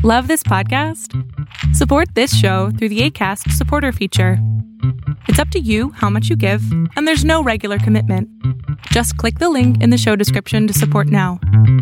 Love this podcast? Support this show through the Acast supporter feature. It's up to you how much you give, and there's no regular commitment. Just click the link in the show description to support now.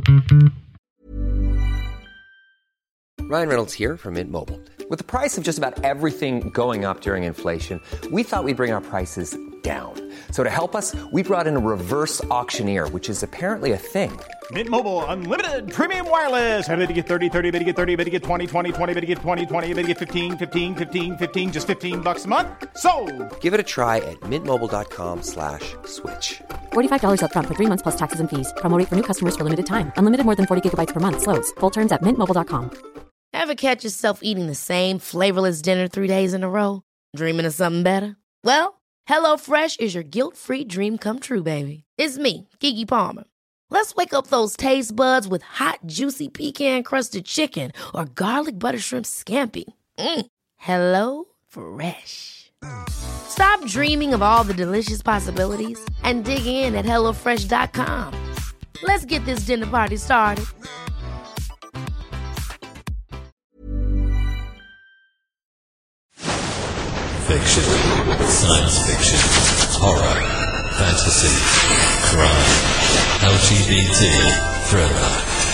Ryan Reynolds here from Mint Mobile. With the price of just about everything going up during inflation, we thought we'd bring our prices down. So to help us, we brought in a reverse auctioneer, which is apparently a thing. Mint Mobile Unlimited Premium Wireless. How to get 30, 30, bit to get 30, bit to get 20, 20, 20, bit to get 20, 20, bit to get 15, 15, 15, 15, just $15 a month? Sold! Give it a try at mintmobile.com/switch. $45 up front for 3 months plus taxes and fees. Promo rate for new customers for limited time. Unlimited more than 40 gigabytes per month. Slows full terms at mintmobile.com. Ever catch yourself eating the same flavorless dinner 3 days in a row? Dreaming of something better? Well, HelloFresh is your guilt-free dream come true, baby. It's me, Keke Palmer. Let's wake up those taste buds with hot, juicy pecan-crusted chicken or garlic butter shrimp scampi. Hello Fresh. Stop dreaming of all the delicious possibilities and dig in at HelloFresh.com. Let's get this dinner party started. Fiction, science fiction, horror, fantasy, crime, LGBT, thriller.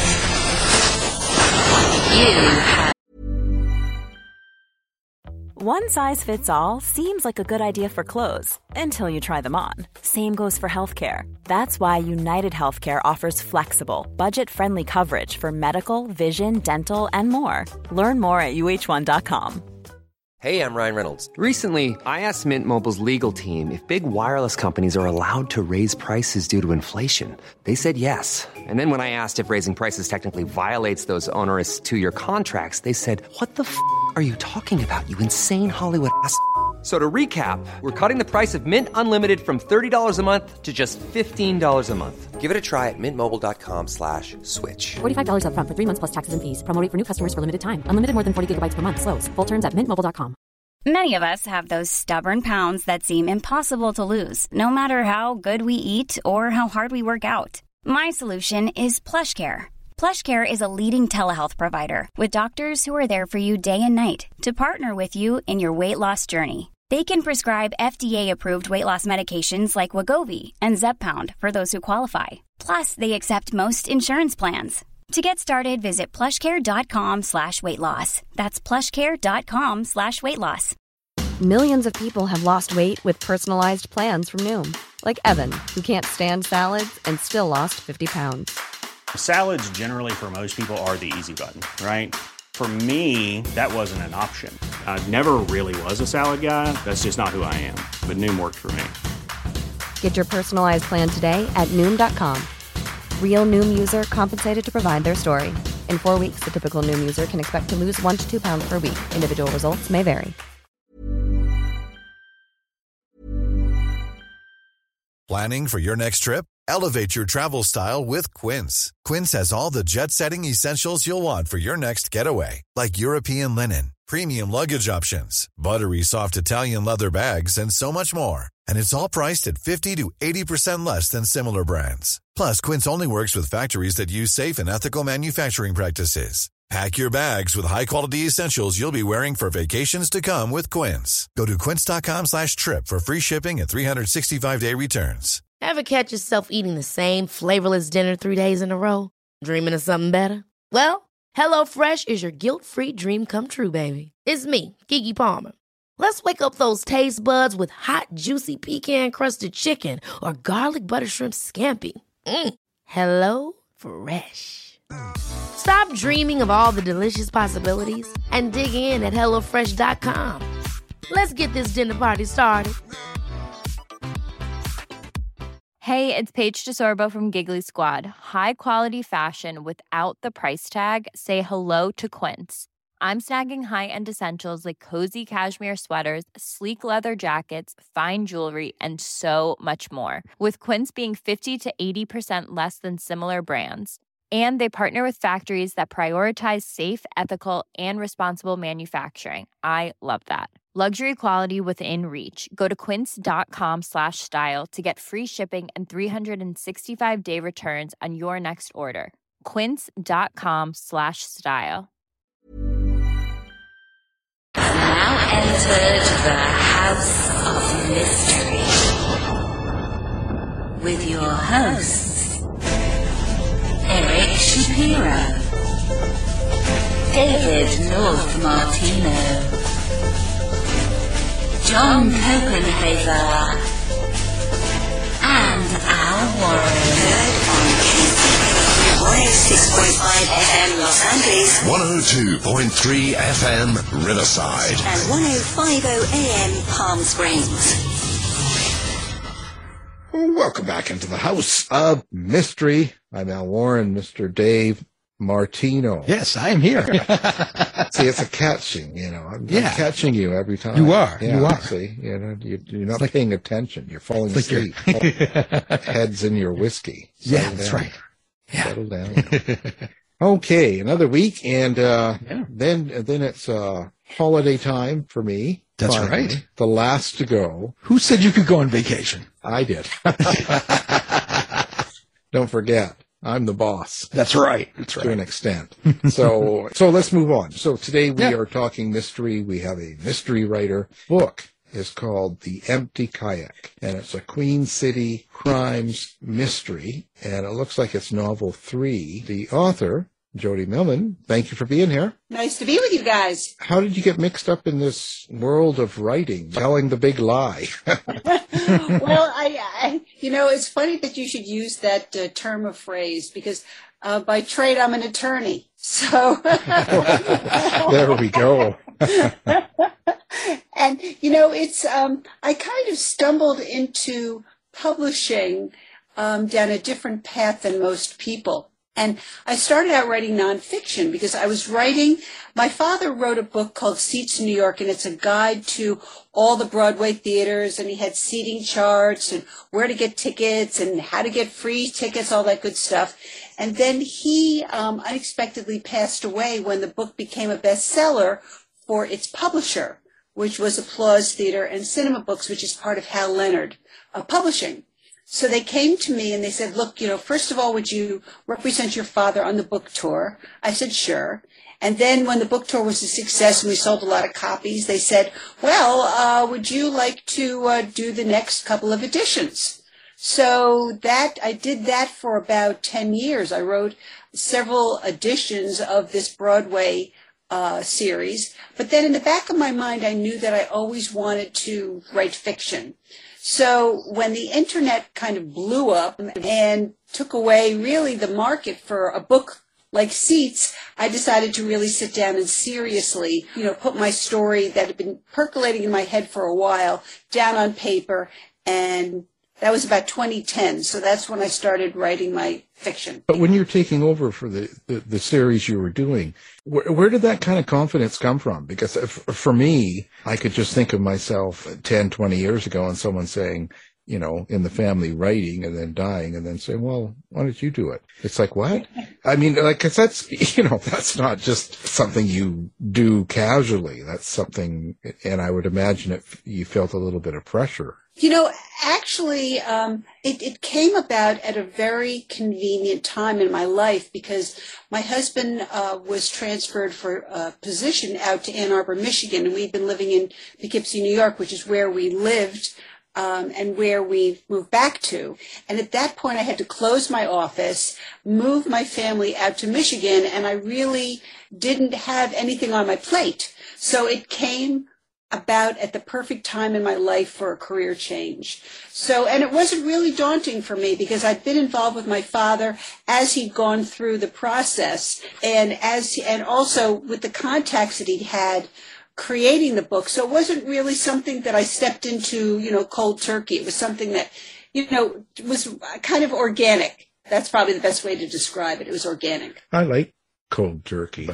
One size fits all seems like a good idea for clothes until you try them on. Same goes for healthcare. That's why United Healthcare offers flexible, budget-friendly coverage for medical, vision, dental, and more. Learn more at uh1.com. Hey, I'm Ryan Reynolds. Recently, I asked Mint Mobile's legal team if big wireless companies are allowed to raise prices due to inflation. They said yes. And then when I asked if raising prices technically violates those onerous 2-year contracts, they said, "What the f*** are you talking about, you insane Hollywood ass?" So to recap, we're cutting the price of Mint Unlimited from $30 a month to just $15 a month. Give it a try at mintmobile.com/switch. $45 up front for 3 months plus taxes and fees. Promo rate for new customers for limited time. Unlimited more than 40 gigabytes per month. Slows full terms at mintmobile.com. Many of us have those stubborn pounds that seem impossible to lose, no matter how good we eat or how hard we work out. My solution is PlushCare. PlushCare is a leading telehealth provider with doctors who are there for you day and night to partner with you in your weight loss journey. They can prescribe FDA-approved weight loss medications like Wegovy and Zepbound for those who qualify. Plus, they accept most insurance plans. To get started, visit plushcare.com/weightloss. That's plushcare.com/weightloss. Millions of people have lost weight with personalized plans from Noom. Like Evan, who can't stand salads and still lost 50 pounds. Salads generally for most people are the easy button, right? For me, that wasn't an option. I never really was a salad guy. That's just not who I am. But Noom worked for me. Get your personalized plan today at Noom.com. Real Noom user compensated to provide their story. In 4 weeks, the typical Noom user can expect to lose 1 to 2 pounds per week. Individual results may vary. Planning for your next trip? Elevate your travel style with Quince. Quince has all the jet-setting essentials you'll want for your next getaway, like European linen, premium luggage options, buttery soft Italian leather bags, and so much more. And it's all priced at 50 to 80% less than similar brands. Plus, Quince only works with factories that use safe and ethical manufacturing practices. Pack your bags with high-quality essentials you'll be wearing for vacations to come with Quince. Go to quince.com/trip for free shipping and 365-day returns. Ever catch yourself eating the same flavorless dinner 3 days in a row? Dreaming of something better? Well, HelloFresh is your guilt-free dream come true, baby. It's me, Keke Palmer. Let's wake up those taste buds with hot, juicy pecan-crusted chicken or garlic butter shrimp scampi. Hello Fresh. Stop dreaming of all the delicious possibilities and dig in at HelloFresh.com. Let's get this dinner party started. Hey, it's Paige DeSorbo from Giggly Squad. High quality fashion without the price tag. Say hello to Quince. I'm snagging high-end essentials like cozy cashmere sweaters, sleek leather jackets, fine jewelry, and so much more. With Quince being 50 to 80% less than similar brands. And they partner with factories that prioritize safe, ethical, and responsible manufacturing. I love that. Luxury quality within reach. Go to quince.com/style to get free shipping and 365-day returns on your next order. Quince.com/style. entered the House of Mystery with your hosts, Eric Shapiro, David North Martino, John Copenhaver, and Al Warren. On 106.5 FM Los Angeles, 102.3 FM Riverside, and 105.0 AM Palm Springs. Welcome back into the House of Mystery. I'm Al Warren, Mr. Dave Martino. Yes, I am here. See, it's a catching, I'm catching you every time. You are. Yeah, you are. See, you're not paying attention. You're falling asleep. Heads in your whiskey. That's right. Yeah. Settle down. Okay, another week, and then it's holiday time for me. That's finally. right. The last to go. Who said you could go on vacation? I did. Don't forget, I'm the boss. That's right. That's right. To an extent. So let's move on. So today we are talking mystery. We have a mystery writer. Book is called The Empty Kayak, and it's a Queen City crimes mystery, and it looks like it's novel 3. The author, Jody Millman, thank you for being here. Nice to be with you guys. How did you get mixed up in this world of writing, telling the big lie? Well, I it's funny that you should use that term of phrase, because by trade I'm an attorney. So there we go. And it's I kind of stumbled into publishing down a different path than most people. And I started out writing nonfiction because I was writing, my father wrote a book called Seats in New York, and it's a guide to all the Broadway theaters, and he had seating charts and where to get tickets and how to get free tickets, all that good stuff. And then he unexpectedly passed away when the book became a bestseller for its publisher, which was Applause Theater and Cinema Books, which is part of Hal Leonard Publishing. So they came to me and they said, look, first of all, would you represent your father on the book tour? I said, sure. And then when the book tour was a success and we sold a lot of copies, they said, well, would you like to do the next couple of editions? So I did that for about 10 years. I wrote several editions of this Broadway series. But then in the back of my mind, I knew that I always wanted to write fiction. So when the internet kind of blew up and took away really the market for a book like Seats, I decided to really sit down and seriously, put my story that had been percolating in my head for a while down on paper. And that was about 2010. So that's when I started writing my fiction. But when you're taking over for the series you were doing, where did that kind of confidence come from? Because for me, I could just think of myself 10, 20 years ago and someone saying, in the family writing and then dying and then saying, well, why don't you do it? It's like, what? I mean, cause that's, that's not just something you do casually. That's something, and I would imagine you felt a little bit of pressure. Actually, it came about at a very convenient time in my life because my husband was transferred for a position out to Ann Arbor, Michigan, and we'd been living in Poughkeepsie, New York, which is where we lived and where we moved back to. And at that point, I had to close my office, move my family out to Michigan, and I really didn't have anything on my plate. So it came about at the perfect time in my life for a career change. So, and it wasn't really daunting for me because I'd been involved with my father as he'd gone through the process and also with the contacts that he'd had creating the book. So it wasn't really something that I stepped into, cold turkey. It was something that, was kind of organic. That's probably the best way to describe it. It was organic. I like cold turkey.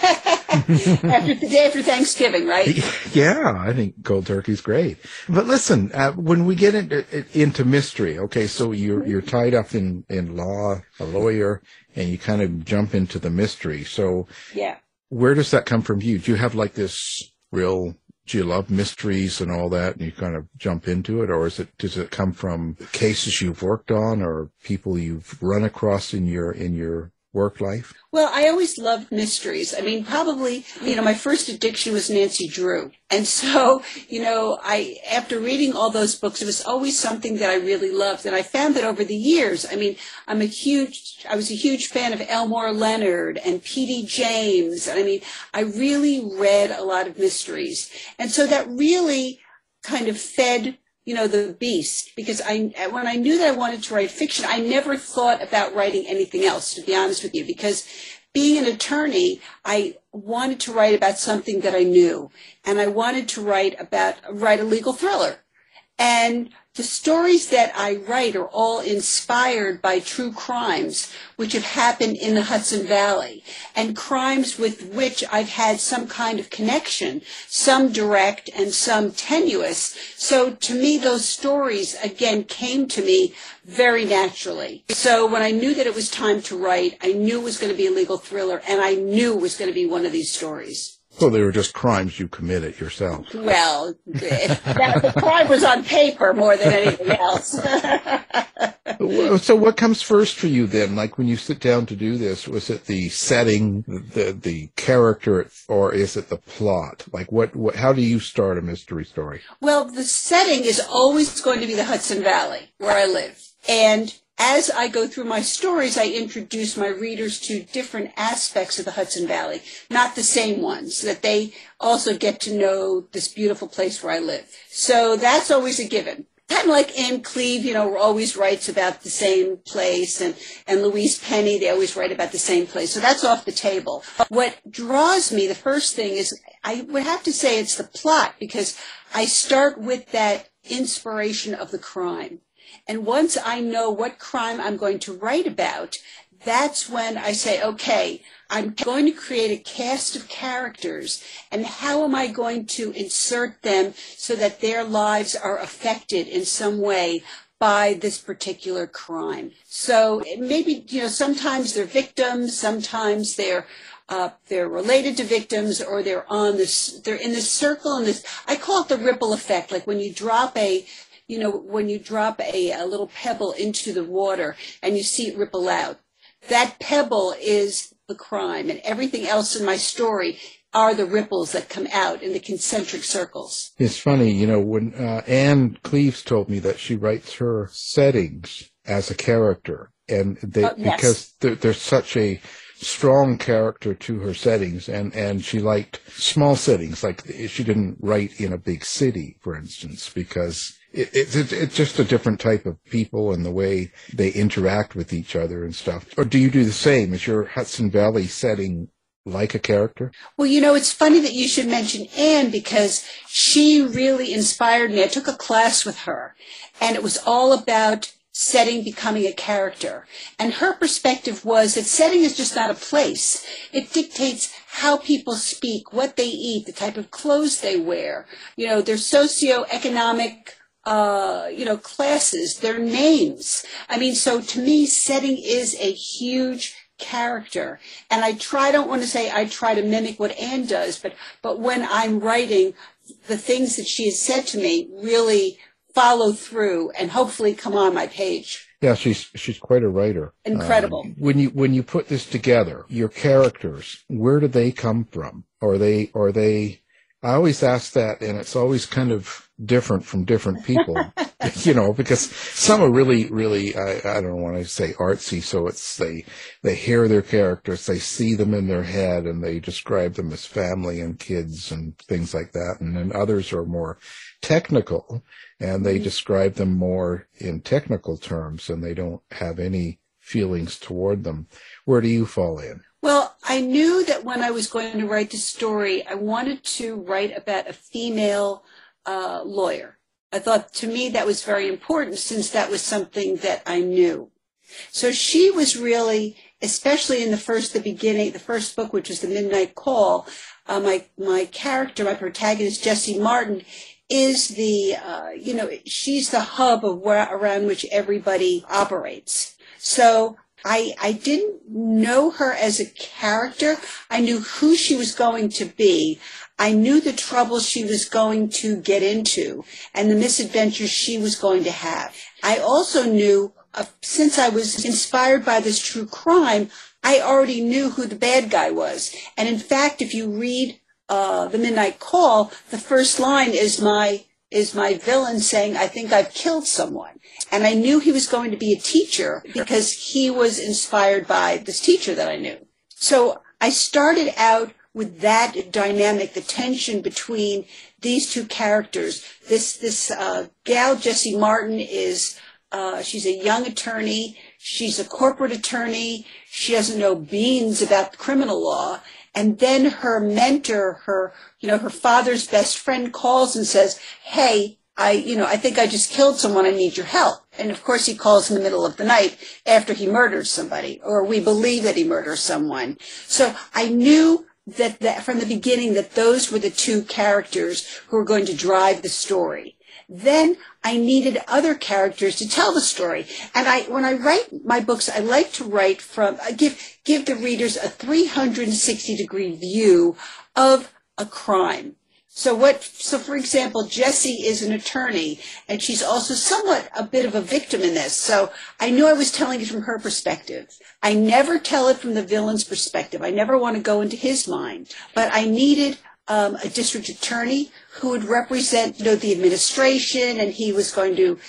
After the day after Thanksgiving, right? Yeah, I think cold turkey's great. But listen, when we get into mystery, okay, so you're tied up in law, a lawyer, and you kind of jump into the mystery. So yeah, where does that come from you? Do you have like this real, do you love mysteries and all that, and you kind of jump into it, or does it come from cases you've worked on or people you've run across in your work life? Well, I always loved mysteries. I mean, probably, my first addiction was Nancy Drew. And so, after reading all those books, it was always something that I really loved. And I found that over the years, I mean, I was a huge fan of Elmore Leonard and P.D. James. I mean, I really read a lot of mysteries. And so that really kind of fed the beast, because when I knew that I wanted to write fiction, I never thought about writing anything else, to be honest with you, because being an attorney, I wanted to write about something that I knew, and I wanted to write a legal thriller. And the stories that I write are all inspired by true crimes which have happened in the Hudson Valley, and crimes with which I've had some kind of connection, some direct and some tenuous. So to me, those stories, again, came to me very naturally. So when I knew that it was time to write, I knew it was going to be a legal thriller, and I knew it was going to be one of these stories. So they were just crimes you committed yourself. Well, the crime was on paper more than anything else. So what comes first for you then? Like when you sit down to do this, was it the setting, the character, or is it the plot? Like how do you start a mystery story? Well, the setting is always going to be the Hudson Valley, where I live. And as I go through my stories, I introduce my readers to different aspects of the Hudson Valley, not the same ones, that they also get to know this beautiful place where I live. So that's always a given. Kind of like Anne Cleve, always writes about the same place, and Louise Penny, they always write about the same place. So that's off the table. What draws me, the first thing is, I would have to say it's the plot, because I start with that inspiration of the crime. And once I know what crime I'm going to write about, that's when I say, okay, I'm going to create a cast of characters, and how am I going to insert them so that their lives are affected in some way by this particular crime? So maybe, sometimes they're victims, sometimes they're related to victims, or they're in this circle, and I call it the ripple effect, like when you drop a little pebble into the water and you see it ripple out. That pebble is the crime, and everything else in my story are the ripples that come out in the concentric circles. It's funny, when Anne Cleves told me that she writes her settings as a character, and yes, because there's such a strong character to her settings, and she liked small settings, like she didn't write in a big city, for instance, because it's just a different type of people and the way they interact with each other and stuff. Or do you do the same? Is your Hudson Valley setting like a character? Well, it's funny that you should mention Anne, because she really inspired me. I took a class with her, and it was all about setting becoming a character. And her perspective was that setting is just not a place. It dictates how people speak, what they eat, the type of clothes they wear, their socioeconomic classes, their names. I mean, so to me, setting is a huge character. And I don't want to say I try to mimic what Anne does, but when I'm writing, the things that she has said to me really follow through and hopefully come on my page. Yeah, she's quite a writer. Incredible. When you put this together, your characters, where do they come from? Are they I always ask that, and it's always kind of different from different people, because some are really, really, I don't want to say artsy, so they hear their characters, they see them in their head, and they describe them as family and kids and things like that. And then others are more technical, and they describe them more in technical terms, and they don't have any feelings toward them. Where do you fall in? Well, I knew that when I was going to write the story, I wanted to write about a female lawyer. I thought, to me, that was very important, since that was something that I knew. So she was really, especially in the first book, which was The Midnight Call, my character, my protagonist, Jessie Martin, is she's the hub of around which everybody operates. So I didn't know her as a character. I knew who she was going to be. I knew the trouble she was going to get into and the misadventures she was going to have. I also knew, since I was inspired by this true crime, I already knew who the bad guy was. And in fact, if you read The Midnight Call, the first line is my villain saying, I think I've killed someone. And I knew he was going to be a teacher because he was inspired by this teacher that I knew. So I started out with that dynamic, the tension between these two characters. This gal, Jessie Martin, is she's a young attorney. She's a corporate attorney. She doesn't know beans about criminal law. And then her mentor, her father's best friend, calls and says, hey, I think I just killed someone. I need your help. And of course he calls in the middle of the night after he murders somebody, or we believe that he murders someone. So I knew that from the beginning that those were the two characters who were going to drive the story. Then I needed other characters to tell the story. And when I write my books, I like to write give the readers a 360-degree view of a crime. So for example, Jessie is an attorney, and she's also somewhat a bit of a victim in this. So I knew I was telling it from her perspective. I never tell it from the villain's perspective. I never want to go into his mind. But I needed a district attorney who would represent, the administration, and he was going to,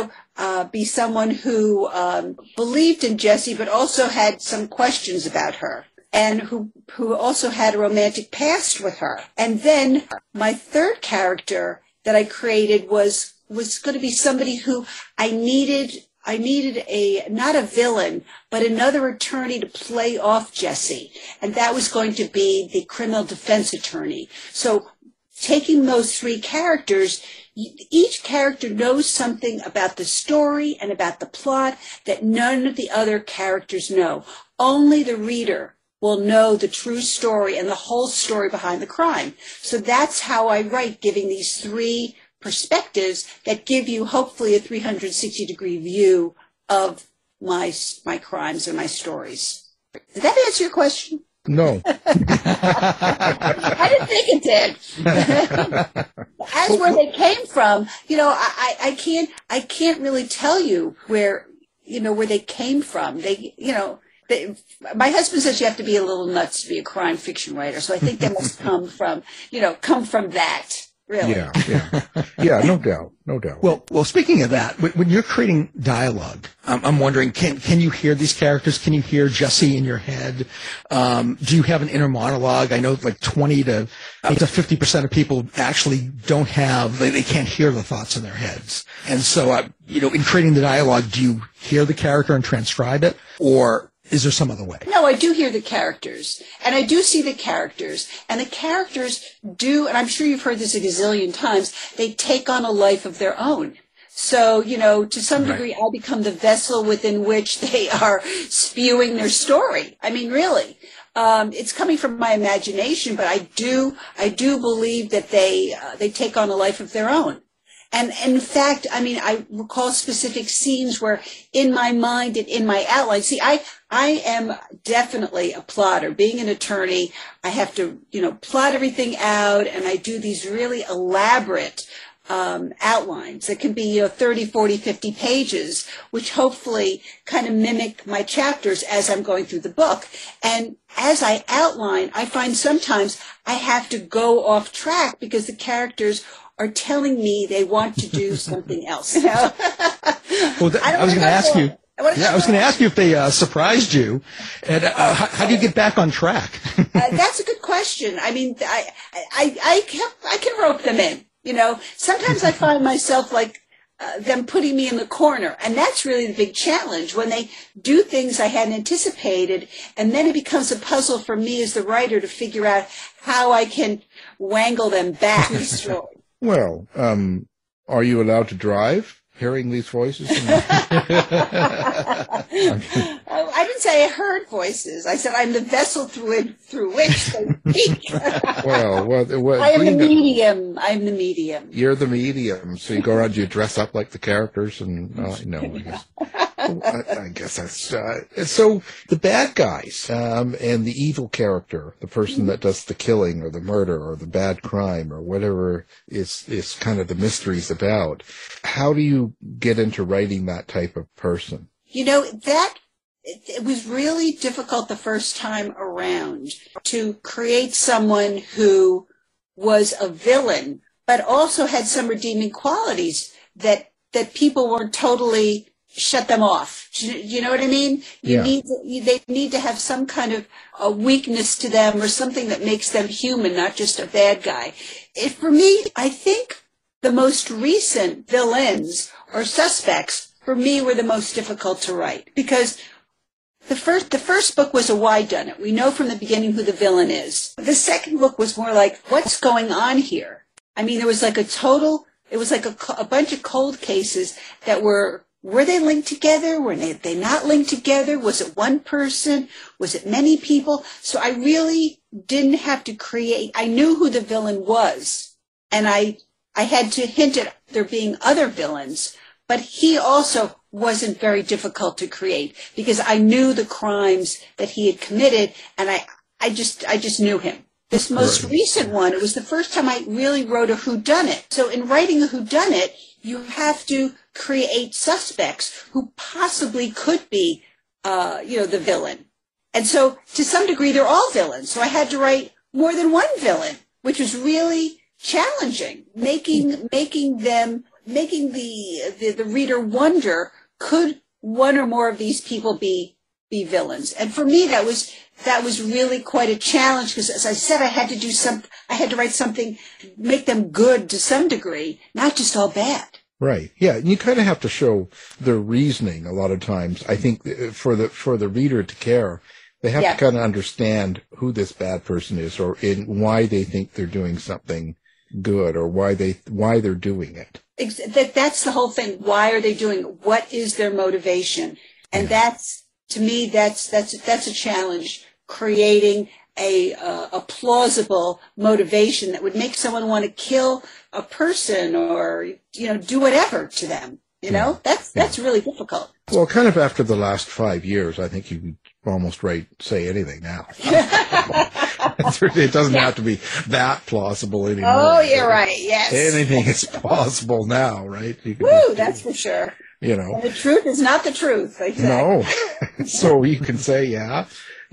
be someone who believed in Jessie, but also had some questions about her, and who also had a romantic past with her. And then my third character that I created was going to be somebody who I needed not a villain, but another attorney to play off Jessie. And that was going to be the criminal defense attorney. So taking those three characters, each character knows something about the story and about the plot that none of the other characters know. Only the reader will know the true story and the whole story behind the crime. So that's how I write, giving these three perspectives that give you hopefully a 360-degree view of my crimes and my stories. Did that answer your question? No. I didn't think it did. As where they came from, I can't really tell you where they came from. My husband says you have to be a little nuts to be a crime fiction writer, so I think they must come from that. Really? Yeah, no doubt. Well, speaking of that, when you're creating dialogue, I'm wondering, can you hear these characters? Can you hear Jessie in your head? Do you have an inner monologue? I know like 20 to up to 50% of people actually don't have, they can't hear the thoughts in their heads. And so, in creating the dialogue, do you hear the character and transcribe it, or is there some other way? No, I do hear the characters, and I do see the characters, and the characters do, and I'm sure you've heard this a gazillion times, they take on a life of their own. So, to some degree, I become the vessel within which they are spewing their story. I mean, really. It's coming from my imagination, but I do believe that they take on a life of their own. And in fact, I recall specific scenes where in my mind and in my outline, I am definitely a plotter. Being an attorney, I have to, plot everything out, and I do these really elaborate outlines that can be 30, 40, 50 pages, which hopefully kind of mimic my chapters as I'm going through the book. And as I outline, I find sometimes I have to go off track because the characters are telling me they want to do something else. Well, I was going to ask you. I was going to ask you if they surprised you, and how do you get back on track? That's a good question. I mean, I can rope them in. Sometimes I find myself like them putting me in the corner, and that's really the big challenge when they do things I hadn't anticipated, and then it becomes a puzzle for me as the writer to figure out how I can wangle them back to the story. Well, are you allowed to drive, hearing these voices? I didn't say I heard voices. I said I'm the vessel through which they speak. well, I am the medium. I'm the medium. You're the medium. So you go around, you dress up like the characters, and no, I guess. I guess that's so. The bad guys and the evil character, the person that does the killing or the murder or the bad crime or whatever is kind of the mystery's about. How do you get into writing that type of person? it was really difficult the first time around to create someone who was a villain, but also had some redeeming qualities that people weren't totally shut them off. Do you know what I mean? They need to have some kind of a weakness to them or something that makes them human, not just a bad guy. For me, I think the most recent villains or suspects for me were the most difficult to write, because the first book was a whodunit. We know from the beginning who the villain is. The second book was more like, what's going on here? I mean, there was like it was like a bunch of cold cases that were they linked together? Were they not linked together? Was it one person? Was it many people? So I really didn't have to create. I knew who the villain was, and I had to hint at there being other villains, but he also wasn't very difficult to create because I knew the crimes that he had committed, and I just knew him. This most recent one, it was the first time I really wrote a whodunit. So in writing a whodunit, you have to create suspects who possibly could be, the villain. And so to some degree, they're all villains. So I had to write more than one villain, which was really challenging, making the reader wonder, could one or more of these people be villains? And for me, that was really quite a challenge, because as I said, I had to write something, make them good to some degree, not just all bad. Right. Yeah. And you kind of have to show the reasoning a lot of times. I think for the reader to care, they have to kind of understand who this bad person is, or why they think they're doing something good, or why they're doing it. That's the whole thing. Why are they doing it? What is their motivation? And to me, that's a challenge, creating a plausible motivation that would make someone want to kill a person or, do whatever to them. That's really difficult. Well, kind of after the last 5 years, I think you could almost say anything now. It doesn't have to be that plausible anymore. Oh, you're right. Yes. Anything is plausible now, right? Woo, that's for sure. And the truth is not the truth. Exactly. No. So you can say, it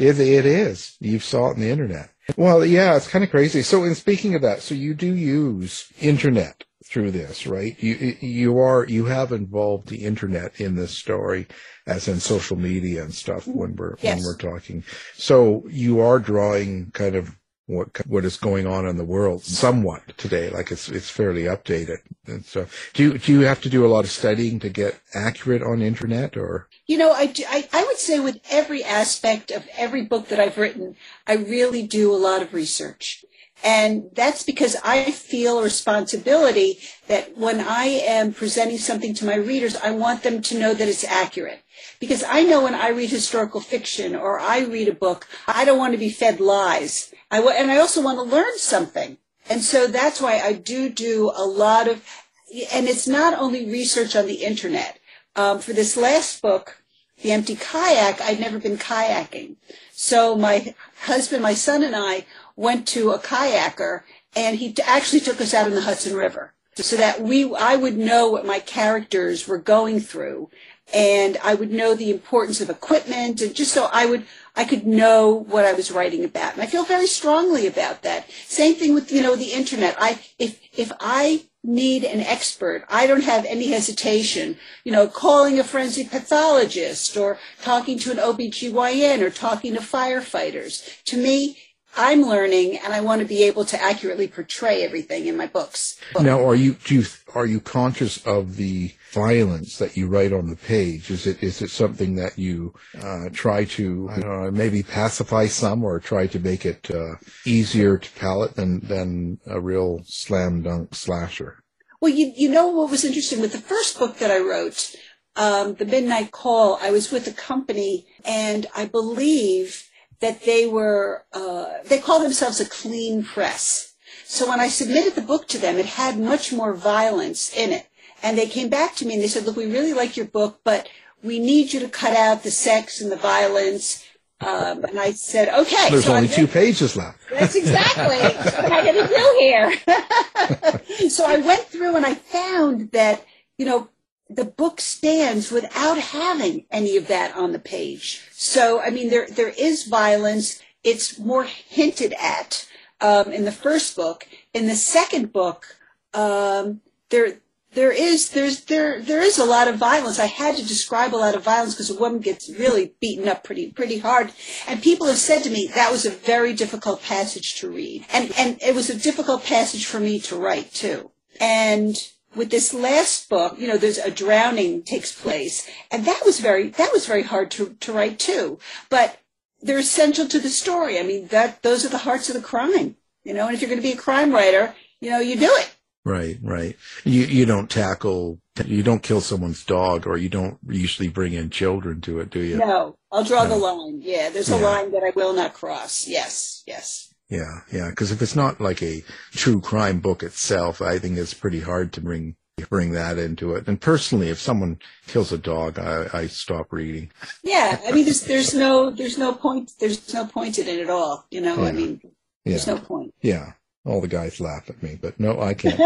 is. You saw it on the internet. Well, yeah, it's kind of crazy. So in speaking of that, so you do use internet through this, right? You have involved the internet in this story, as in social media and stuff when we're talking. So you are drawing kind of what is going on in the world somewhat today, like it's fairly updated. And so do you have to do a lot of studying to get accurate on internet, or? I would say with every aspect of every book that I've written, I really do a lot of research. And that's because I feel a responsibility that when I am presenting something to my readers, I want them to know that it's accurate. Because I know when I read historical fiction or I read a book, I don't want to be fed lies. And I also want to learn something. And so that's why I do a lot of, and it's not only research on the internet. For this last book, The Empty Kayak, I'd never been kayaking. So my husband, my son, and I went to a kayaker, and he actually took us out in the Hudson River so that I would know what my characters were going through, and I would know the importance of equipment, and just so I could know what I was writing about. And I feel very strongly about that. Same thing with, the internet. If I need an expert, I don't have any hesitation, calling a forensic pathologist or talking to an OBGYN or talking to firefighters. To me, I'm learning, and I want to be able to accurately portray everything in my books. Now, are you conscious of the violence that you write on the page? Is it something that you try to, I don't know, maybe pacify some, or try to make it easier to palate than a real slam dunk slasher? Well, you know what was interesting with the first book that I wrote, The Midnight Call, I was with a company, and I believe that they call themselves a clean press. So when I submitted the book to them, it had much more violence in it. And they came back to me and they said, look, we really like your book, but we need you to cut out the sex and the violence. And I said, okay. There's only 2 pages left. That's exactly what I got to do here. So I went through and I found that, the book stands without having any of that on the page. So, I mean, there is violence. It's more hinted at in the first book. In the second book, there is a lot of violence. I had to describe a lot of violence because a woman gets really beaten up pretty hard. And people have said to me that was a very difficult passage to read, and it was a difficult passage for me to write too. And with this last book, there's a drowning takes place, and that was very hard to write too. But they're essential to the story. I mean, those are the hearts of the crime, and if you're going to be a crime writer, you do it. Right. You don't kill someone's dog, or you don't usually bring in children to it, do you? No, I'll draw the line. Yeah, there's a line that I will not cross. Yes. Yeah, because if it's not like a true crime book itself, I think it's pretty hard to bring that into it. And personally, if someone kills a dog, I stop reading. Yeah, I mean, there's no point in it at all. Yeah. I mean, there's no point. Yeah. All the guys laugh at me, but no, I can't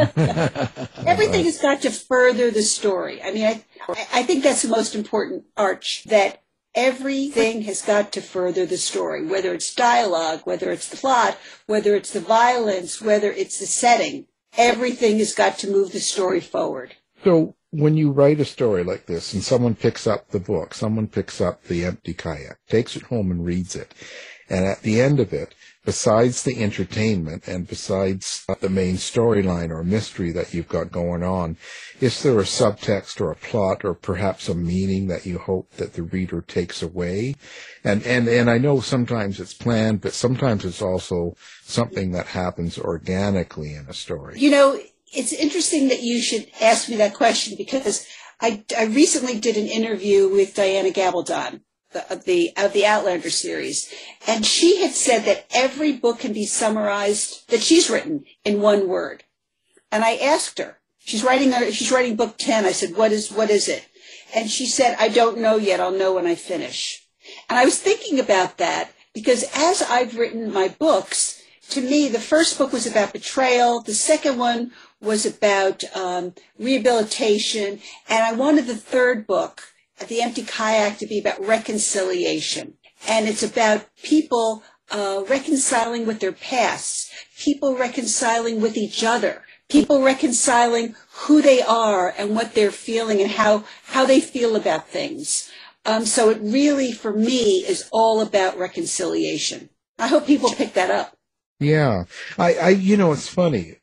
be. Everything has got to further the story. I mean, I think that's the most important arch, that everything has got to further the story, whether it's dialogue, whether it's the plot, whether it's the violence, whether it's the setting. Everything has got to move the story forward. So when you write a story like this and someone picks up the book, someone picks up The Empty Kayak, takes it home and reads it, and at the end of it, besides the entertainment and besides the main storyline or mystery that you've got going on, is there a subtext or a plot or perhaps a meaning that you hope that the reader takes away? And I know sometimes it's planned, but sometimes it's also something that happens organically in a story. It's interesting that you should ask me that question, because I recently did an interview with Diana Gabaldon of the Outlander series, and she had said that every book can be summarized, that she's written, in one word. And I asked her, she's writing book 10. I said, what is it? And she said, I don't know yet. I'll know when I finish. And I was thinking about that, because as I've written my books, to me, the first book was about betrayal. The second one was about rehabilitation. And I wanted the third book, The Empty Kayak, to be about reconciliation. And it's about people reconciling with their pasts, people reconciling with each other, people reconciling who they are and what they're feeling and how they feel about things. So it really, for me, is all about reconciliation. I hope people pick that up. Yeah. It's funny.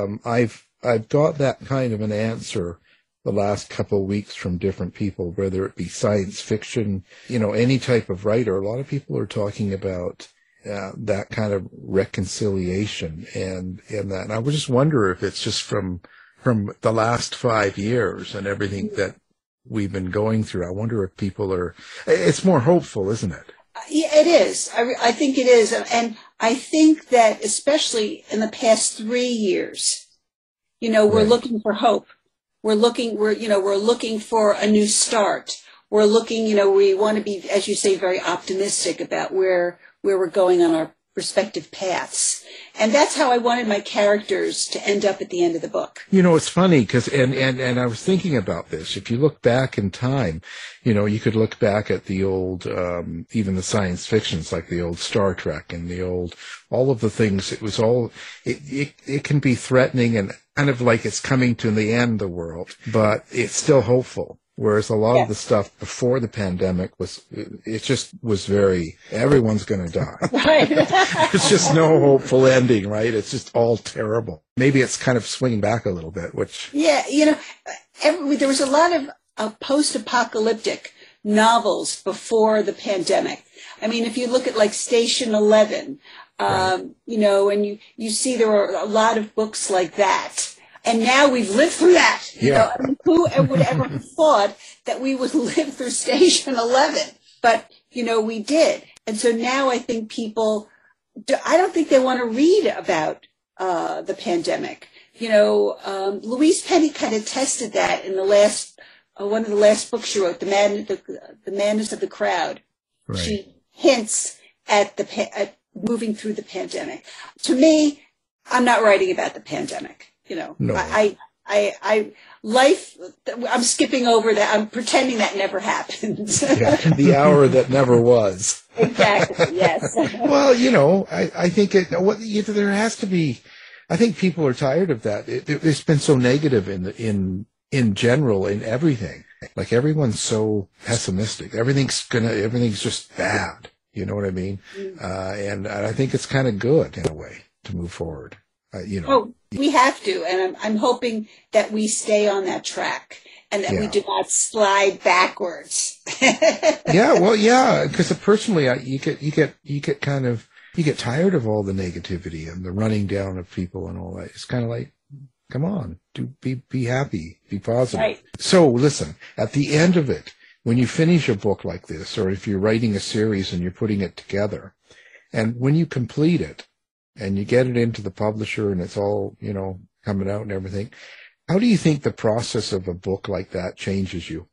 I've got that kind of an answer the last couple of weeks from different people, whether it be science fiction, any type of writer. A lot of people are talking about that kind of reconciliation and that. And I would just wonder if it's just from the last 5 years and everything that we've been going through. I wonder if people it's more hopeful, isn't it? Yeah, it is. I think it is. And I think that especially in the past 3 years, we're looking for hope. We're looking for a new start. We're looking, we want to be, as you say, very optimistic about where we're going on our respective paths. And that's how I wanted my characters to end up at the end of the book. It's funny because, and I was thinking about this. If you look back in time, you could look back at the old, even the science fictions, like the old Star Trek and all of the things. It was all, it can be threatening and kind of like it's coming to the end of the world, but it's still hopeful. Whereas a lot of the stuff before the pandemic was very, everyone's going to die. Right. It's just no hopeful ending, right? It's just all terrible. Maybe it's kind of swinging back a little bit, which. Yeah, there was a lot of post-apocalyptic novels before the pandemic. I mean, if you look at like Station 11, right. And you see there are a lot of books like that. And now we've lived through that. Yeah. Who would ever have thought that we would live through Station 11? But, we did. And so now I think people, I don't think they want to read about the pandemic. Louise Penny kind of tested that in the last, one of the last books she wrote, The Madness of the Crowd. Right. She hints at moving through the pandemic. To me, I'm not writing about the pandemic. No. I'm skipping over that. I'm pretending that never happened. The hour that never was. Exactly, yes. Well, I think there has to be, I think people are tired of that. It's been so negative in general, in everything. Like everyone's so pessimistic. Everything's just bad. You know what I mean? And I think it's kind of good in a way to move forward. Oh, we have to, and I'm hoping that we stay on that track and that we do not slide backwards. Because personally, you get tired of all the negativity and the running down of people and all that. It's kind of like, come on, be happy, be positive. Right. So listen, at the end of it, when you finish a book like this, or if you're writing a series and you're putting it together, and when you complete it, and you get it into the publisher and it's all, coming out and everything, how do you think the process of a book like that changes you?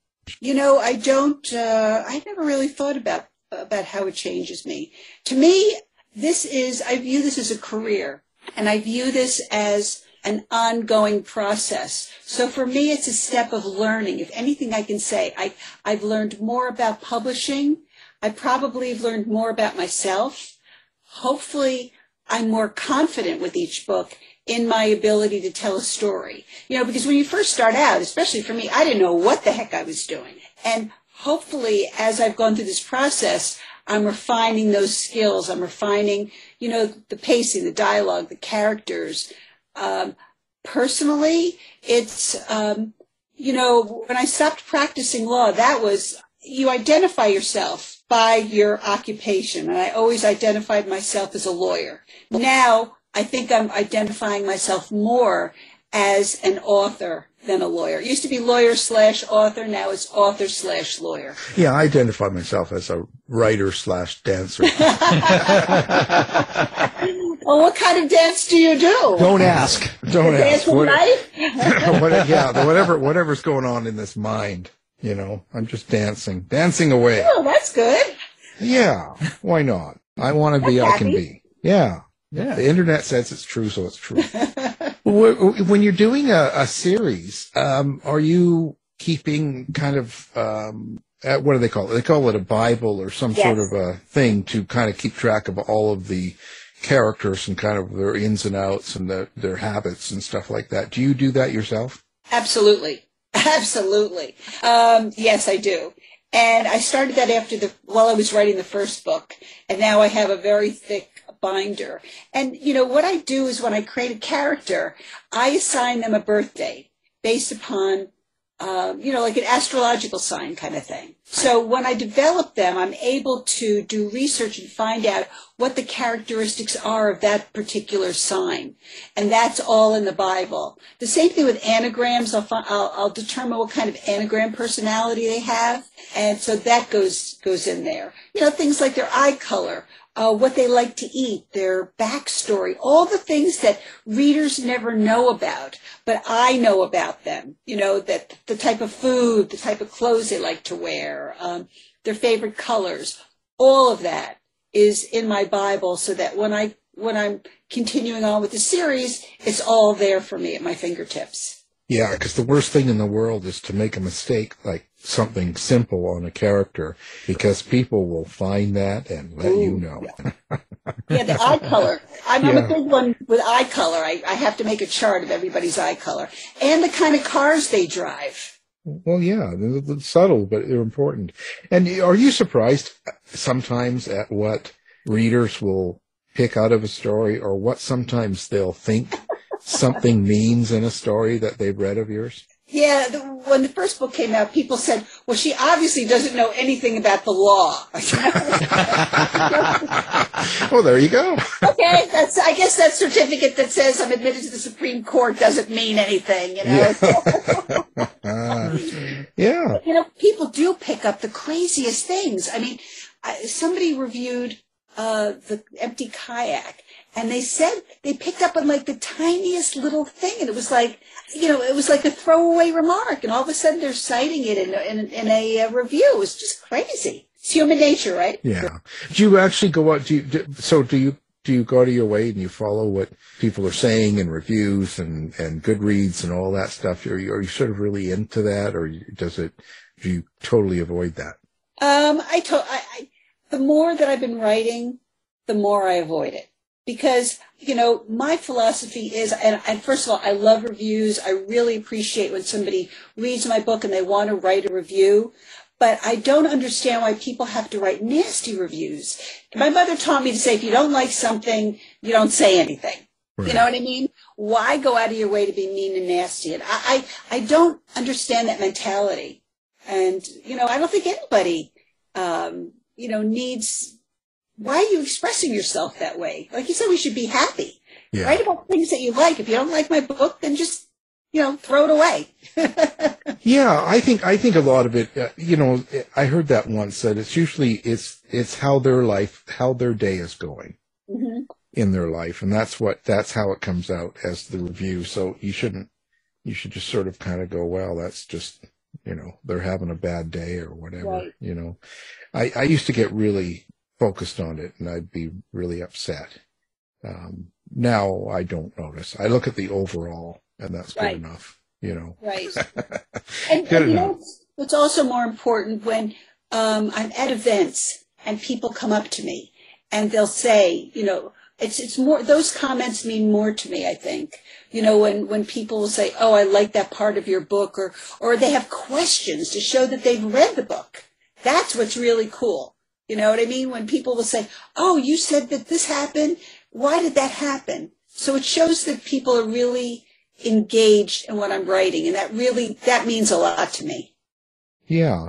I never really thought about how it changes me. To me, I view this as a career, and I view this as an ongoing process. So for me, it's a step of learning. If anything I can say, I've learned more about publishing. I probably have learned more about myself. Hopefully, I'm more confident with each book in my ability to tell a story. Because when you first start out, especially for me, I didn't know what the heck I was doing. And hopefully, as I've gone through this process, I'm refining those skills. I'm refining, the pacing, the dialogue, the characters. Personally, it's, when I stopped practicing law, that was, you identify yourself by your occupation. And I always identified myself as a lawyer. Now, I think I'm identifying myself more as an author than a lawyer. It used to be lawyer/author. Now it's author/lawyer. Yeah, I identify myself as a writer/dancer. Well, what kind of dance do you do? Don't ask. Don't ask. Dance with life? Whatever's going on in this mind. I'm just dancing away. Oh, that's good. Yeah, why not? I want to be, I can be. Yeah. The internet says it's true, so it's true. When you're doing a series, are you keeping kind of, what do they call it? They call it a Bible or some sort of a thing to kind of keep track of all of the characters and kind of their ins and outs and their habits and stuff like that. Do you do that yourself? Absolutely. Absolutely. Yes, I do. And I started that while I was writing the first book. And now I have a very thick binder. And, what I do is when I create a character, I assign them a birth date based upon, like an astrological sign kind of thing. So when I develop them, I'm able to do research and find out what the characteristics are of that particular sign. And that's all in the Bible. The same thing with anagrams. I'll determine what kind of anagram personality they have. And so that goes in there. Things like their eye color, what they like to eat, their backstory, all the things that readers never know about, but I know about them. That the type of food, the type of clothes they like to wear, their favorite colors, all of that is in my Bible, so that when I'm continuing on with the series, it's all there for me at my fingertips. Yeah, because the worst thing in the world is to make a mistake like something simple on a character, because people will find that and let you know. Yeah, the eye color. I'm a big one with eye color. I have to make a chart of everybody's eye color and the kind of cars they drive. Well, yeah, they're subtle, but they're important. And are you surprised sometimes at what readers will pick out of a story, or what sometimes they'll think something means in a story that they've read of yours? Yeah, when the first book came out, people said, well, she obviously doesn't know anything about the law. Well, there you go. Okay, I guess that certificate that says I'm admitted to the Supreme Court doesn't mean anything, Yeah. But, people do pick up the craziest things. I mean, somebody reviewed the Empty Kayak, and they said they picked up on like the tiniest little thing, and it was like, it was like a throwaway remark, and all of a sudden they're citing it in a review. It was just crazy. It's human nature, right? Yeah. Do you actually go out? Do you do you go to your way and you follow what people are saying in reviews and Goodreads and all that stuff? Are you sort of really into that, or do you totally avoid that? The more that I've been writing, the more I avoid it. Because, my philosophy is, and first of all, I love reviews. I really appreciate when somebody reads my book and they want to write a review. But I don't understand why people have to write nasty reviews. My mother taught me to say, if you don't like something, you don't say anything. Right. You know what I mean? Why go out of your way to be mean and nasty? And I don't understand that mentality. And, I don't think anybody, needs, why are you expressing yourself that way? Like you said, we should be happy. Yeah. Write about things that you like. If you don't like my book, then just, throw it away. Yeah, I think a lot of it, I heard that once, that it's usually, it's how their day is going in their life. And that's how it comes out as the review. So you should just sort of kind of go, well, that's just, they're having a bad day or whatever, right. I used to get really focused on it and I'd be really upset. Now I don't notice. I look at the overall and that's good enough. Right. And what's also more important when I'm at events and people come up to me and they'll say, it's more, those comments mean more to me, I think. When people will say, oh, I like that part of your book, or they have questions to show that they've read the book. That's what's really cool. You know what I mean? When people will say, oh, you said that this happened. Why did that happen? So it shows that people are really engaged in what I'm writing, and that means a lot to me. Yeah,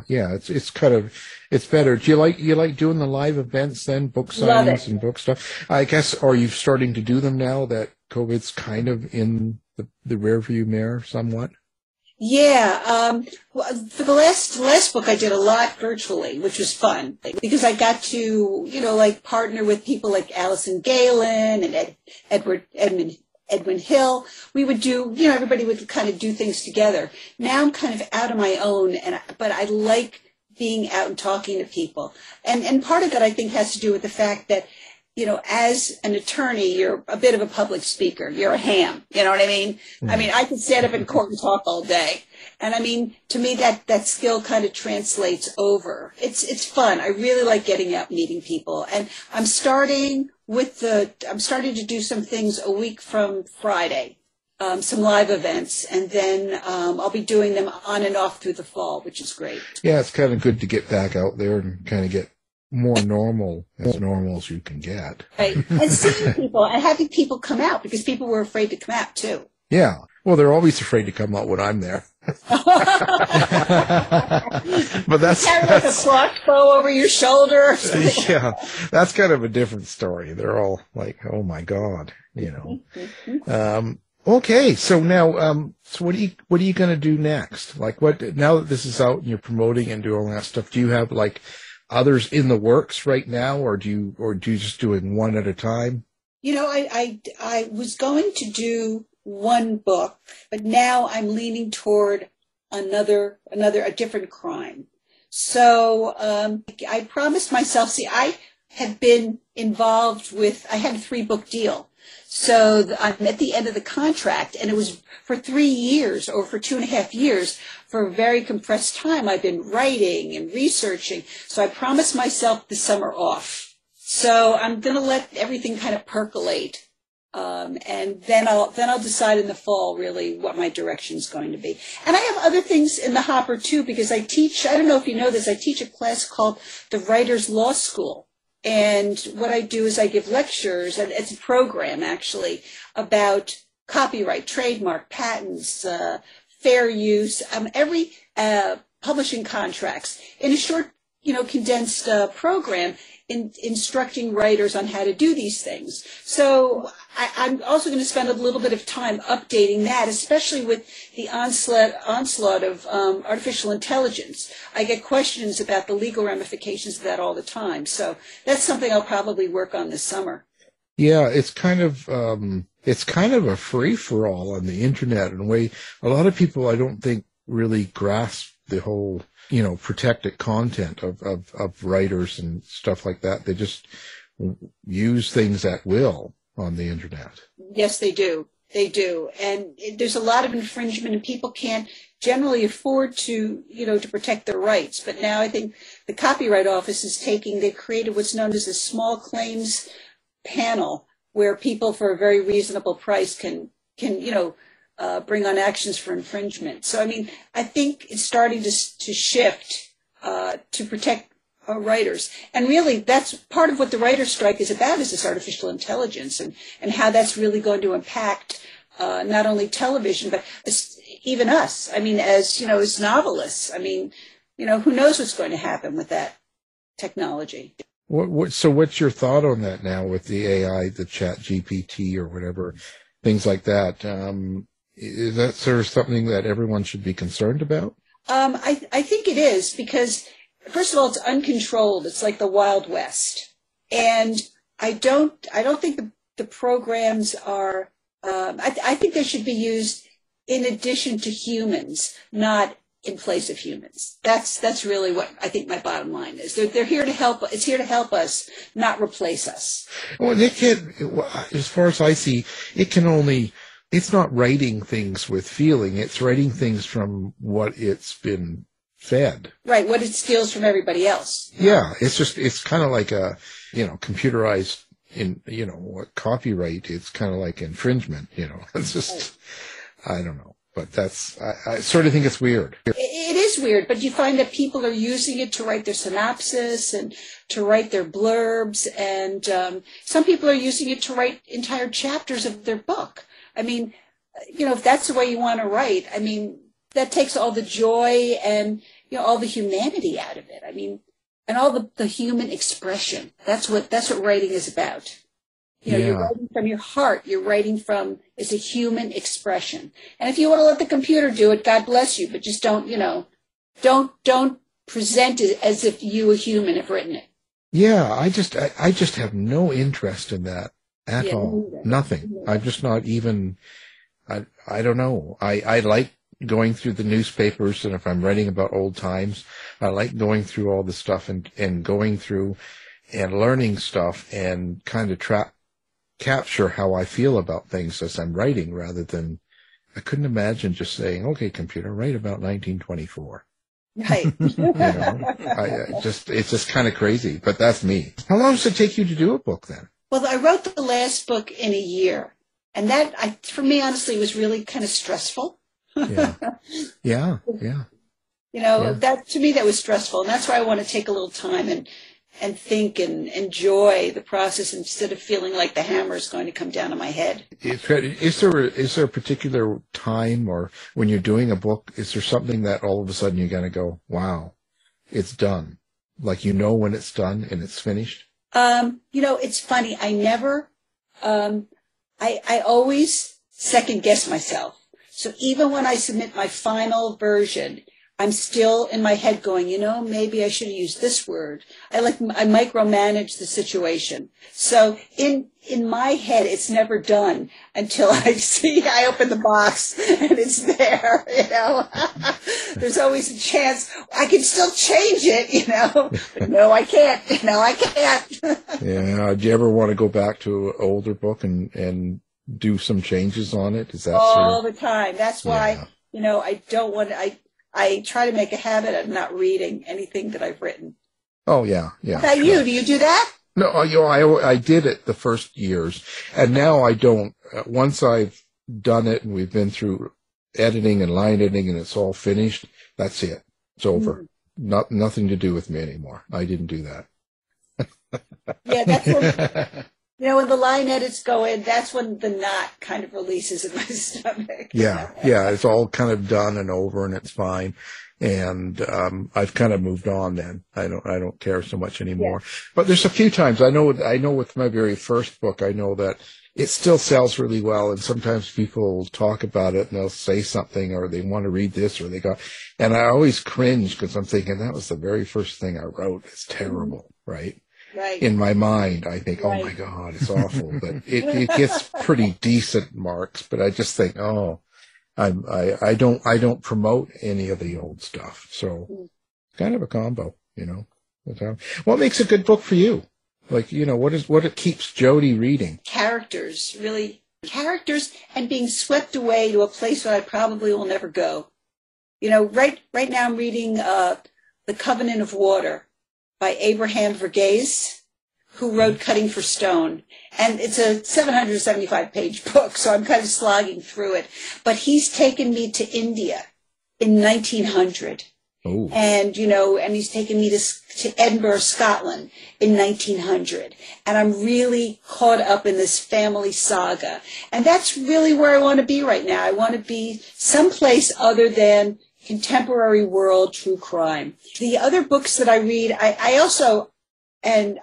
it's better. Do you like doing the live events then, book signings and book stuff? I guess, are you starting to do them now that COVID's kind of in the rearview mirror somewhat? Yeah, for the last book I did a lot virtually, which was fun because I got to, partner with people like Allison Galen and Edwin Hill. We would do, everybody would kind of do things together. Now I'm kind of out on my own, but I like being out and talking to people. And part of that I think has to do with the fact that, as an attorney, you're a bit of a public speaker. You're a ham. You know what I mean? Mm-hmm. I mean, I could stand up in court and talk all day. And I mean, to me, that skill kind of translates over. It's fun. I really like getting out and meeting people. And I'm starting to do some things a week from Friday, some live events, and then I'll be doing them on and off through the fall, which is great. Yeah, it's kind of good to get back out there and kind of get more normal as you can get. Right. And seeing people and having people come out, because people were afraid to come out too. Yeah. Well, they're always afraid to come out when I'm there. But that's carry like a crossbow over your shoulder or something. Yeah, that's kind of a different story. They're all like, "Oh my God," Okay, so now, so what are you going to do next? Like, now that this is out and you're promoting and doing all that stuff? Do you have like others in the works right now, or do you just do it one at a time? I was going to do one book, but now I'm leaning toward a different crime. So I promised myself, I had been involved I had a 3-book deal. So I'm at the end of the contract, and it was for 3 years or for 2.5 years. For a very compressed time, I've been writing and researching. So I promised myself the summer off. So I'm going to let everything kind of percolate. And then I'll decide in the fall really what my direction is going to be. And I have other things in the hopper too, because I don't know if you know this, I teach a class called the Writers Law School. And what I do is I give lectures, and it's a program actually, about copyright, trademark, patents, fair use, every publishing contracts in a short, condensed program instructing writers on how to do these things. So I'm also going to spend a little bit of time updating that, especially with the onslaught of artificial intelligence. I get questions about the legal ramifications of that all the time. So that's something I'll probably work on this summer. Yeah, it's kind of a free-for-all on the internet in a way. A lot of people, I don't think, really grasp the whole protected content of writers and stuff like that. They just use things at will on the internet. Yes, they do. They do. And there's a lot of infringement, and people can't generally afford to, to protect their rights. But now I think the Copyright Office they've created what's known as a small claims panel, where people for a very reasonable price can bring on actions for infringement. So, I mean, I think it's starting to shift to protect writers. And really, that's part of what the writer's strike is about, is this artificial intelligence and how that's really going to impact not only television, but even us. I mean, as novelists, I mean, who knows what's going to happen with that technology. So what's your thought on that now with the AI, the Chat GPT or whatever, things like that? Is that sort of something that everyone should be concerned about? I think it is, because first of all, it's uncontrolled. It's like the Wild West. And I don't think the programs are, I think they should be used in addition to humans, not in place of humans. That's really what I think my bottom line is. They're here to help. It's here to help us, not replace us. Well, they can't, as far as I see, it's not writing things with feeling. It's writing things from what it's been fed. Right, what it steals from everybody else. Yeah, it's kind of like a, computerized copyright. It's kind of like infringement, It's just, I don't know. But I sort of think it's weird. It is weird, but you find that people are using it to write their synopsis and to write their blurbs, and some people are using it to write entire chapters of their book. I mean, if that's the way you want to write, I mean, that takes all the joy and, all the humanity out of it. I mean, and all the human expression. That's what writing is about. You're writing from your heart. You're writing it's a human expression. And if you want to let the computer do it, God bless you, but just don't present it as if you, a human, have written it. Yeah, I just have no interest in that at all. Nothing. I'm just not even, I don't know. I like going through the newspapers, and if I'm writing about old times, I like going through all the stuff and going through and learning stuff and kind of capture how I feel about things as I'm writing, rather than, I couldn't imagine just saying, okay, computer, write about 1924. Right. It's just kind of crazy, but that's me. How long does it take you to do a book then? Well, I wrote the last book in a year, and that, for me, honestly, was really kind of stressful. Yeah. That, to me, that was stressful, and that's why I want to take a little time and think and enjoy the process instead of feeling like the hammer is going to come down on my head. Is there a particular time, or when you're doing a book, is there something that all of a sudden you're going to go, wow, it's done? Like, when it's done and it's finished? It's funny. I never, I always second guess myself. So even when I submit my final version, I'm still in my head going, maybe I should have used this word. I micromanage the situation. So in my head, it's never done until I open the box and it's there, There's always a chance I can still change it, But no, I can't, I can't. Yeah. Do you ever want to go back to an older book and do some changes on it? Is that all the time? That's why, I don't want to, I try to make a habit of not reading anything that I've written. Oh, yeah. How about you? Do you do that? No, I did it the first years, and now I don't. Once I've done it and we've been through editing and line editing and it's all finished, that's it. It's over. Nothing to do with me anymore. I didn't do that. Yeah, that's what... when the line edits go in, that's when the knot kind of releases in my stomach. Yeah, it's all kind of done and over, and it's fine. And I've kind of moved on then. I don't care so much anymore. Yeah. But there's a few times I know with my very first book, I know that it still sells really well, and sometimes people talk about it and they'll say something, or they want to read this, or and I always cringe because I'm thinking that was the very first thing I wrote. It's terrible, right? Right. In my mind, I think, oh my God, it's awful. But it gets pretty decent marks. But I just think, I don't promote any of the old stuff. So kind of a combo, What makes a good book for you? Like, what it keeps Jody reading? Characters, really. Characters, and being swept away to a place where I probably will never go. Right now I'm reading The Covenant of Water by Abraham Verghese, who wrote Cutting for Stone. And it's a 775-page book, so I'm kind of slogging through it. But he's taken me to India in 1900. Oh. And, and he's taken me to Edinburgh, Scotland in 1900. And I'm really caught up in this family saga. And that's really where I want to be right now. I want to be someplace other than contemporary world true crime. The other books that I read, I also read,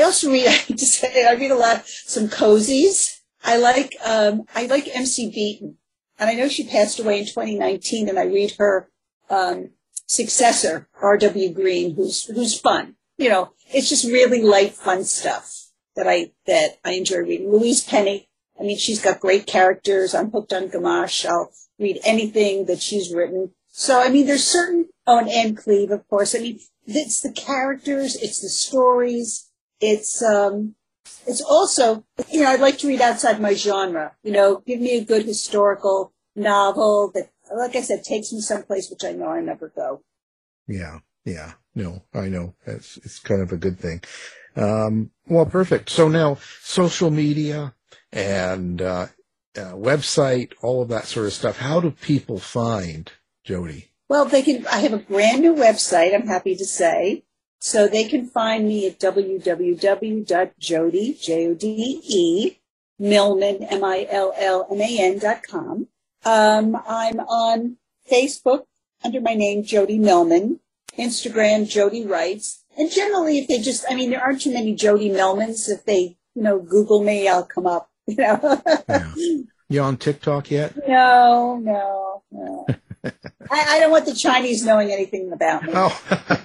I read a lot, some cozies. I like MC Beaton. And I know she passed away in 2019, and I read her, successor, R.W. Green, who's fun. It's just really light, fun stuff that I enjoy reading. Louise Penny, she's got great characters. I'm hooked on Gamache. I'll read anything that she's written. So, there's certain, and Anne Cleve, of course. It's the characters, it's the stories, it's also, I'd like to read outside my genre. Give me a good historical novel that, like I said, takes me someplace which I know I never go. Yeah. No, I know. It's kind of a good thing. Well, perfect. So now, social media and website, all of that sort of stuff. How do people find Jody? Well, I have a brand new website, I'm happy to say. So they can find me at www.jody, Jode, Millman, Millman.com. I'm on Facebook under my name, Jody Millman, Instagram, Jody Writes. And generally, if they just, there aren't too many Jody Millmans. If they, Google me, I'll come up, Yeah. You on TikTok yet? No. I don't want the Chinese knowing anything about me. Oh.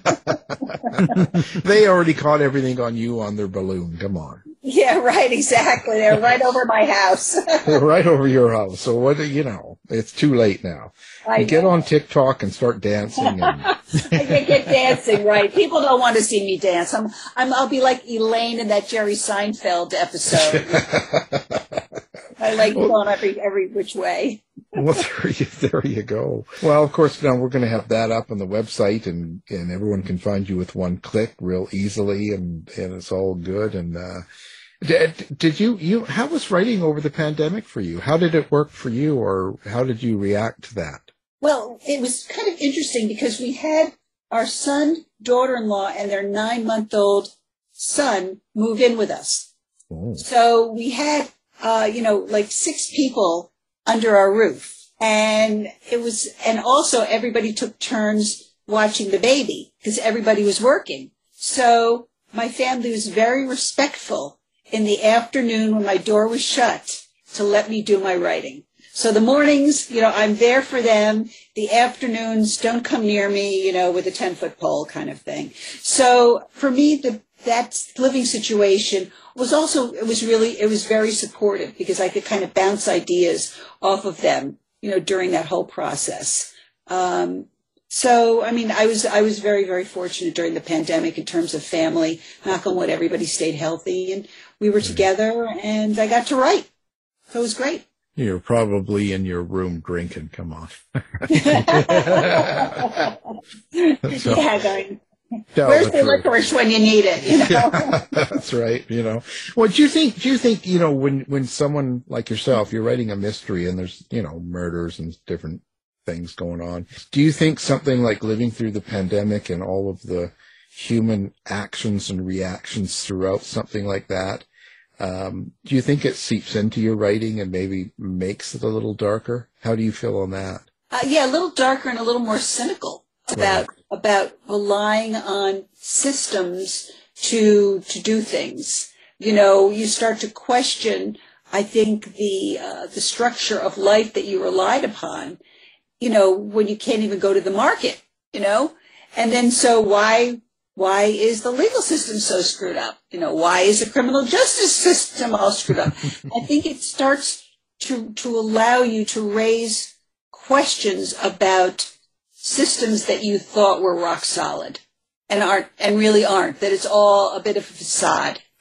They already caught everything on you on their balloon. Come on. Yeah, right, exactly. They're right over my house. They're right over your house. So it's too late now. Get on TikTok and start dancing. I can get dancing, right. People don't want to see me dance. I'll be like Elaine in that Jerry Seinfeld episode. I like going every which way. Well, there you go. Well, of course, now we're going to have that up on the website, and everyone can find you with one click real easily, and it's all good. And did you how was writing over the pandemic for you? How did it work for you, or how did you react to that? Well, it was kind of interesting because we had our son, daughter-in-law, and their 9-month-old son move in with us. Oh. So we had, like 6 people under our roof. And also everybody took turns watching the baby because everybody was working. So my family was very respectful in the afternoon when my door was shut to let me do my writing. So the mornings, I'm there for them. The afternoons, don't come near me, with a 10-foot pole kind of thing. So for me, that living situation was very supportive because I could kind of bounce ideas off of them, during that whole process. So, I was very, very fortunate during the pandemic in terms of family. Knock on wood, everybody stayed healthy and we were together and I got to write. So it was great. You're probably in your room drinking. Come on. Where's the licorice when you need it? Yeah, that's right. Well, do you think when someone like yourself, you're writing a mystery and there's murders and different things going on, do you think something like living through the pandemic and all of the human actions and reactions throughout something like that, do you think it seeps into your writing and maybe makes it a little darker? How do you feel on that? Yeah, a little darker and a little more cynical about relying on systems to do things. You start to question, I think, the structure of life that you relied upon, when you can't even go to the market, and then so why is the legal system so screwed up? Why is the criminal justice system all screwed up? I think it starts to allow you to raise questions about systems that you thought were rock solid and really aren't, that it's all a bit of a facade.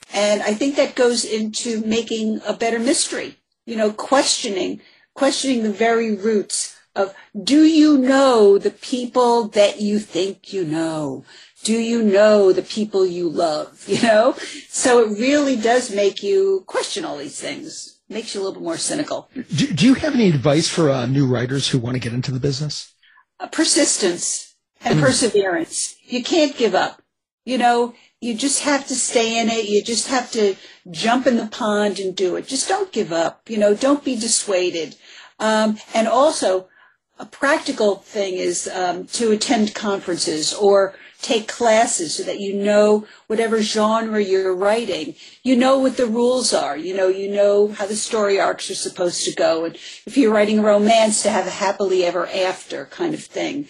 And I think that goes into making a better mystery, questioning the very roots of, do you know the people that you think you know? Do you know the people you love? So it really does make you question all these things. Makes you a little bit more cynical. Do you have any advice for new writers who want to get into the business? Persistence and perseverance. You can't give up. You just have to stay in it. You just have to jump in the pond and do it. Just don't give up. Don't be dissuaded. And also, a practical thing is to attend conferences or take classes so that you know whatever genre you're writing. You know what the rules are. You know how the story arcs are supposed to go. And if you're writing a romance, to have a happily ever after kind of thing.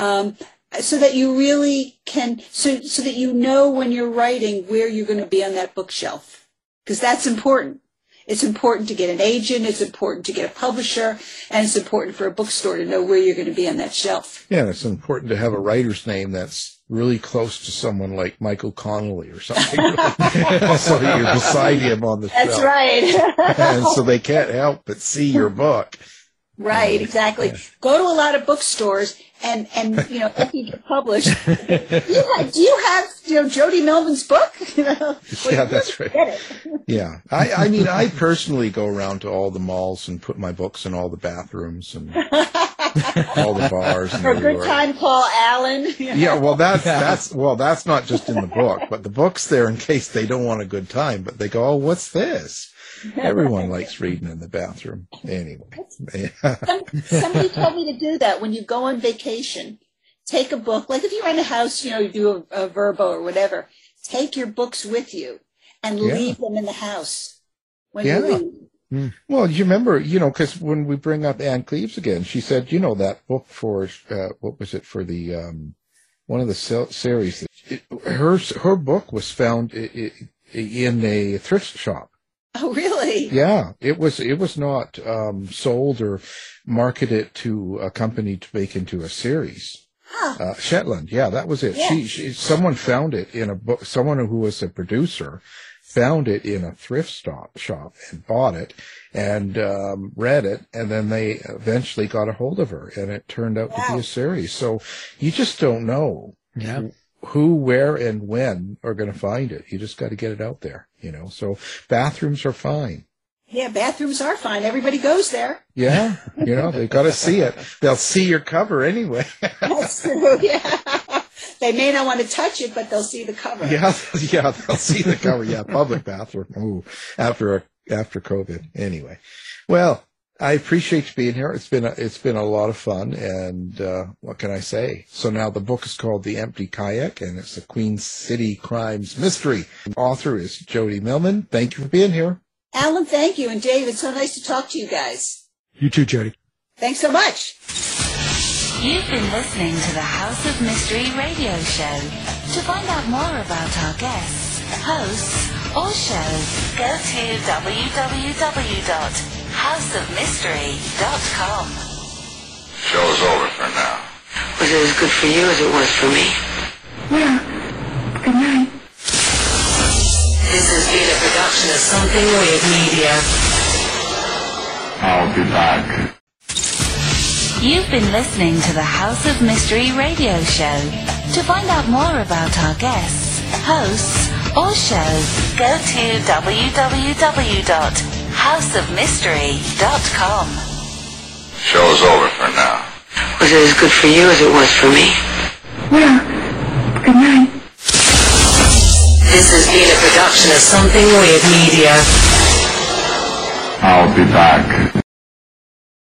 So that you really can, so that you know when you're writing where you're going to be on that bookshelf. Because that's important. It's important to get an agent, it's important to get a publisher, and it's important for a bookstore to know where you're going to be on that shelf. Yeah, and it's important to have a writer's name that's really close to someone like Michael Connolly or something. So that you're beside him on the shelf. That's right. And so they can't help but see your book. Right, exactly. Yeah. Go to a lot of bookstores and if you get published. Do you have Jody Melvin's book? Yeah, that's right. Get it. Yeah, I personally go around to all the malls and put my books in all the bathrooms and all the bars. For a good time, Paul Allen. Yeah, well, that's not just in the book, but the book's there in case they don't want a good time. But they go, oh, what's this? Everyone likes reading in the bathroom. Anyway. Somebody told me to do that when you go on vacation. Take a book. Like if you're in a house, you do a Verbo or whatever. Take your books with you and leave them in the house when you leave. Well, you remember, because when we bring up Ann Cleeves again, she said, that book for, what was it, for the, one of the series, her book was found in a thrift shop. Oh, really? Yeah, it was not sold or marketed to a company to make into a series. Huh. Shetland, yeah, that was it. Yeah. Someone found it in a book. Someone who was a producer found it in a thrift shop and bought it and read it, and then they eventually got a hold of her, and it turned out to be a series. So you just don't know. Yeah. Who, where, and when are going to find it. You just got to get it out there, So bathrooms are fine. Yeah, bathrooms are fine. Everybody goes there. Yeah, they've got to see it. They'll see your cover anyway. That's true, yeah. They may not want to touch it, but they'll see the cover. Yeah, they'll see the cover. Yeah, public bathroom. Ooh, after COVID. Anyway, well, I appreciate you being here. It's been a lot of fun, and what can I say? So now the book is called The Empty Kayak, and it's a Queen City Crimes mystery. The author is Jody Millman. Thank you for being here. Alan, thank you, and Dave, it's so nice to talk to you guys. You too, Jody. Thanks so much. You've been listening to the House of Mystery radio show. To find out more about our guests, hosts, or shows, go to www.houseofmystery.com. Show's over for now. Was it as good for you as it was for me? Yeah. Good night. This has been a production of Something Weird Media. I'll be back. You've been listening to the House of Mystery radio show. To find out more about our guests, hosts, or shows, go to www.houseofmystery.com. Show's over for now. Was it as good for you as it was for me? Yeah. Good night. This has been a production of Something Weird Media. I'll be back.